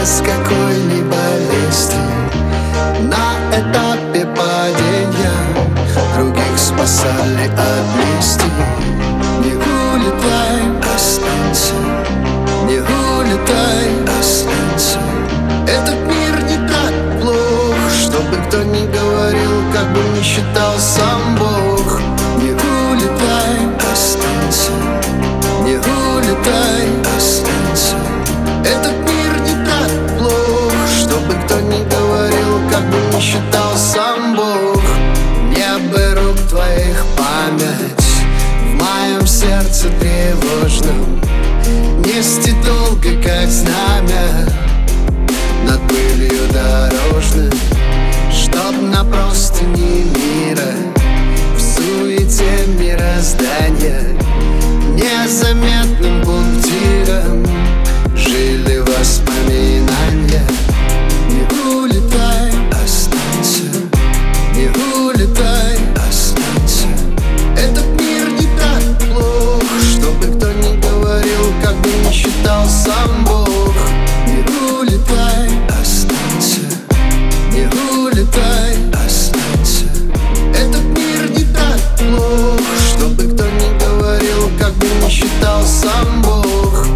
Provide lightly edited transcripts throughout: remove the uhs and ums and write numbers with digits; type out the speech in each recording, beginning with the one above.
без какой-либо лести. На этапе падения других спасали от листьев. Не улетай, останься, не улетай, останься. Этот мир не так плох, чтобы кто ни говорил, как бы ни считал сам Бог. Не улетай, останься, не улетай, останься. Этот мир не так плох, чтобы кто ни говорил, как бы ни считал сам Бог. Небо рук твоих память в моем сердце тревожном нести долго, как знамя над пылью дорожной, чтоб на простыне мира в суете мироздания незаметным пунктиром жили воспоминания. Не улетай, останься, не улетай, останься. Этот мир не так плох, чтобы кто ни говорил, как бы ни считал сам Бог. Не улетай, останься, не улетай, останься. Этот мир не так плох, чтобы кто ни говорил, как бы ни считал сам Бог.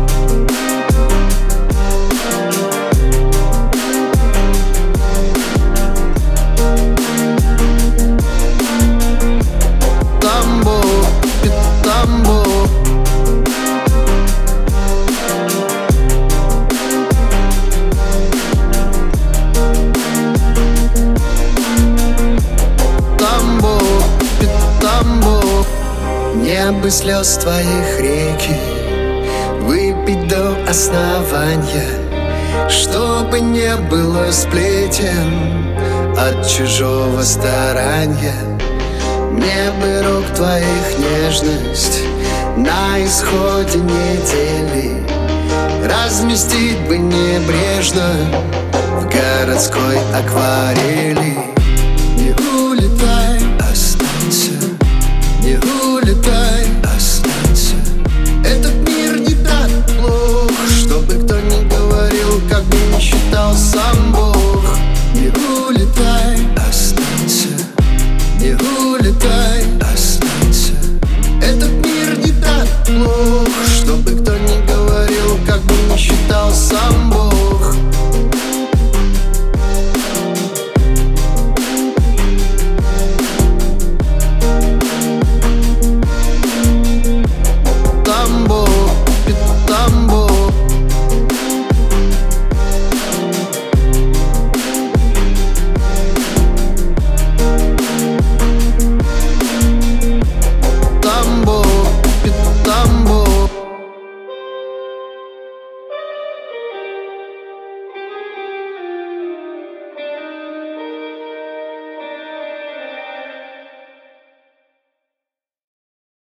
Небо слез твоих реки выпить до основания, чтобы не было сплетен от чужого старания. Мне бы рук твоих нежность на исходе недели разместить бы небрежно в городской акварели. Не